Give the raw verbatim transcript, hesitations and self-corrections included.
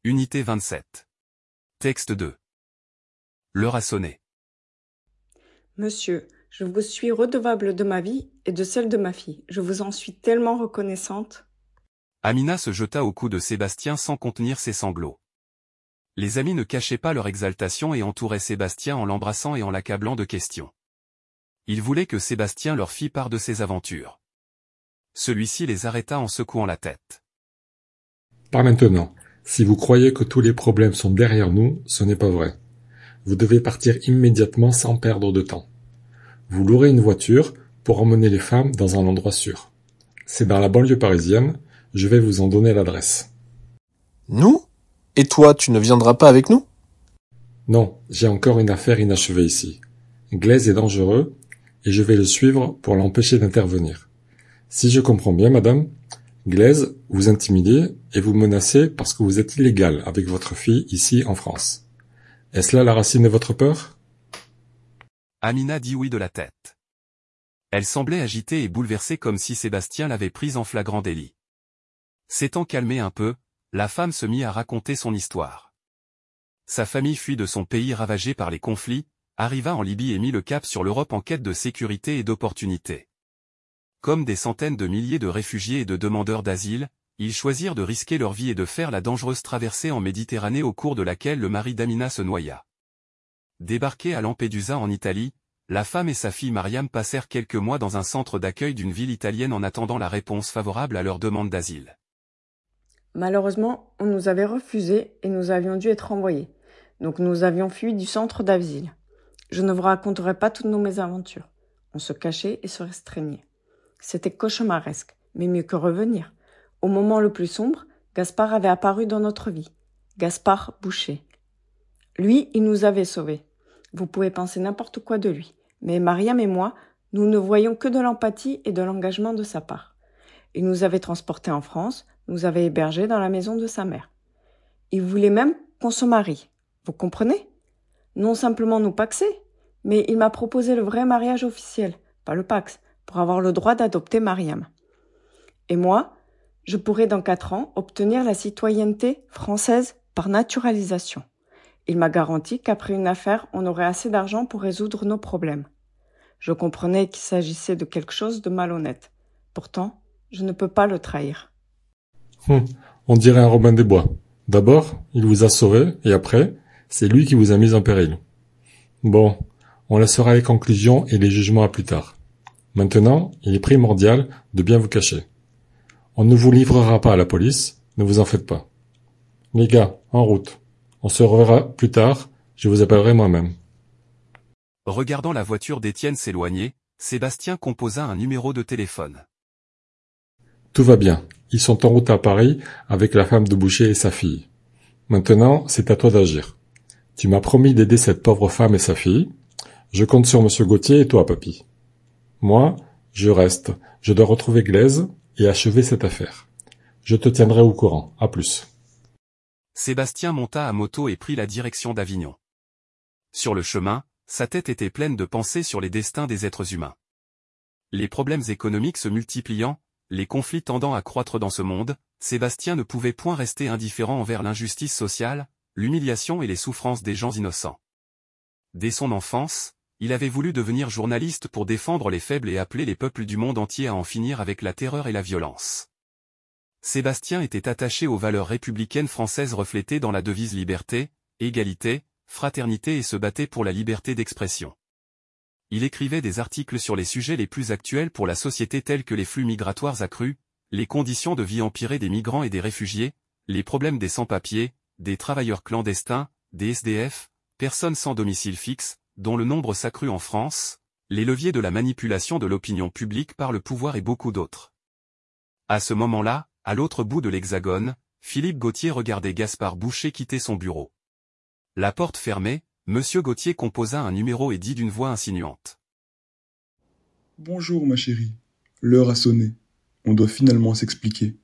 Unité vingt-sept. Texte deux. L'heure a sonné. Monsieur, je vous suis redevable de ma vie et de celle de ma fille. Je vous en suis tellement reconnaissante. Amina se jeta au cou de Sébastien sans contenir ses sanglots. Les amis ne cachaient pas leur exaltation et entouraient Sébastien en l'embrassant et en l'accablant de questions. Ils voulaient que Sébastien leur fît part de ses aventures. Celui-ci les arrêta en secouant la tête. Pas maintenant. Si vous croyez que tous les problèmes sont derrière nous, ce n'est pas vrai. Vous devez partir immédiatement sans perdre de temps. Vous louerez une voiture pour emmener les femmes dans un endroit sûr. C'est dans la banlieue parisienne, je vais vous en donner l'adresse. Nous? Et toi, tu ne viendras pas avec nous? Non, j'ai encore une affaire inachevée ici. Glaise est dangereux, et je vais le suivre pour l'empêcher d'intervenir. Si je comprends bien, madame, Glaise, vous intimidez et vous menacez parce que vous êtes illégale avec votre fille ici en France. Est-ce là la racine de votre peur? Amina dit oui de la tête. Elle semblait agitée et bouleversée comme si Sébastien l'avait prise en flagrant délit. S'étant calmée un peu, la femme se mit à raconter son histoire. Sa famille fuit de son pays ravagé par les conflits, arriva en Libye et mit le cap sur l'Europe en quête de sécurité et d'opportunités. Comme des centaines de milliers de réfugiés et de demandeurs d'asile, ils choisirent de risquer leur vie et de faire la dangereuse traversée en Méditerranée au cours de laquelle le mari d'Amina se noya. Débarqués à Lampedusa en Italie, la femme et sa fille Mariam passèrent quelques mois dans un centre d'accueil d'une ville italienne en attendant la réponse favorable à leur demande d'asile. Malheureusement, on nous avait refusé et nous avions dû être renvoyés. Donc nous avions fui du centre d'asile. Je ne vous raconterai pas toutes nos mésaventures. On se cachait et se restreignait. C'était cauchemaresque, mais mieux que revenir. Au moment le plus sombre, Gaspard avait apparu dans notre vie. Gaspard Boucher. Lui, il nous avait sauvés. Vous pouvez penser n'importe quoi de lui, mais Mariam et moi, nous ne voyons que de l'empathie et de l'engagement de sa part. Il nous avait transportés en France, nous avait hébergés dans la maison de sa mère. Il voulait même qu'on se marie. Vous comprenez? Non simplement nous paxer, mais il m'a proposé le vrai mariage officiel, pas le pax, pour avoir le droit d'adopter Mariam. Et moi, je pourrais dans quatre ans obtenir la citoyenneté française par naturalisation. Il m'a garanti qu'après une affaire, on aurait assez d'argent pour résoudre nos problèmes. Je comprenais qu'il s'agissait de quelque chose de malhonnête. Pourtant, je ne peux pas le trahir. Hum, on dirait un Robin des Bois. D'abord, il vous a sauvé, et après, c'est lui qui vous a mis en péril. Bon, on laissera les conclusions et les jugements à plus tard. Maintenant, il est primordial de bien vous cacher. On ne vous livrera pas à la police, ne vous en faites pas. Les gars, en route. On se reverra plus tard, je vous appellerai moi-même. Regardant la voiture d'Étienne s'éloigner, Sébastien composa un numéro de téléphone. Tout va bien, ils sont en route à Paris avec la femme de Boucher et sa fille. Maintenant, c'est à toi d'agir. Tu m'as promis d'aider cette pauvre femme et sa fille. Je compte sur monsieur Gauthier et toi, papy. Moi, je reste. Je dois retrouver Glaise et achever cette affaire. Je te tiendrai au courant. À plus. Sébastien monta à moto et prit la direction d'Avignon. Sur le chemin, sa tête était pleine de pensées sur les destins des êtres humains. Les problèmes économiques se multipliant, les conflits tendant à croître dans ce monde, Sébastien ne pouvait point rester indifférent envers l'injustice sociale, l'humiliation et les souffrances des gens innocents. Dès son enfance, il avait voulu devenir journaliste pour défendre les faibles et appeler les peuples du monde entier à en finir avec la terreur et la violence. Sébastien était attaché aux valeurs républicaines françaises reflétées dans la devise liberté, égalité, fraternité et se battait pour la liberté d'expression. Il écrivait des articles sur les sujets les plus actuels pour la société tels que les flux migratoires accrus, les conditions de vie empirées des migrants et des réfugiés, les problèmes des sans-papiers, des travailleurs clandestins, des S D F, personnes sans domicile fixe, dont le nombre s'accrut en France, les leviers de la manipulation de l'opinion publique par le pouvoir et beaucoup d'autres. À ce moment-là, à l'autre bout de l'hexagone, Philippe Gauthier regardait Gaspard Boucher quitter son bureau. La porte fermée, monsieur Gauthier composa un numéro et dit d'une voix insinuante. Bonjour ma chérie, l'heure a sonné, on doit finalement s'expliquer.